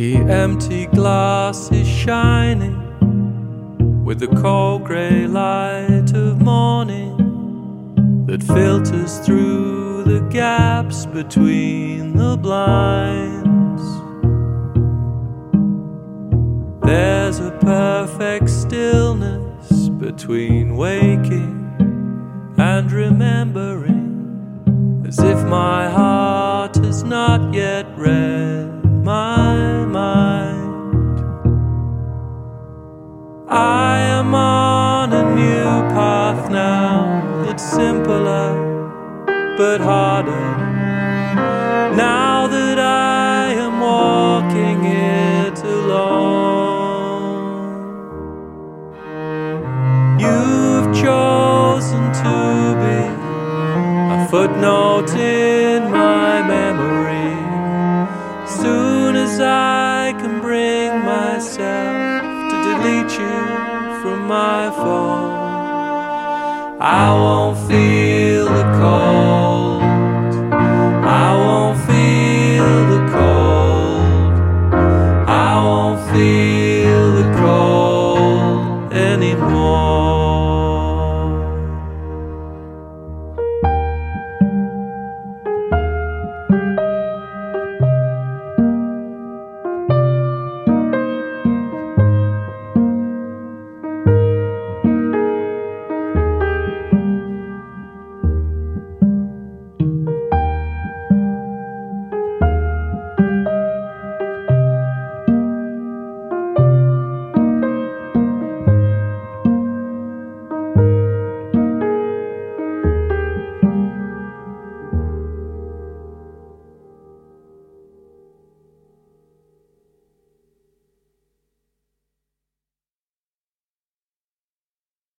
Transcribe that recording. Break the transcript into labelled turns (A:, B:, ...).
A: The empty glass is shining with the cold grey light of morning that filters through the gaps between the blinds. There's a perfect stillness between waking and remembering, as if my heart has not yet read my mind. I am on a new path now that's simpler but harder, now that I am walking it alone. You've chosen to be a footnote in my memory. Soon as I can bring myself to delete you from my phone, I won't feel the cold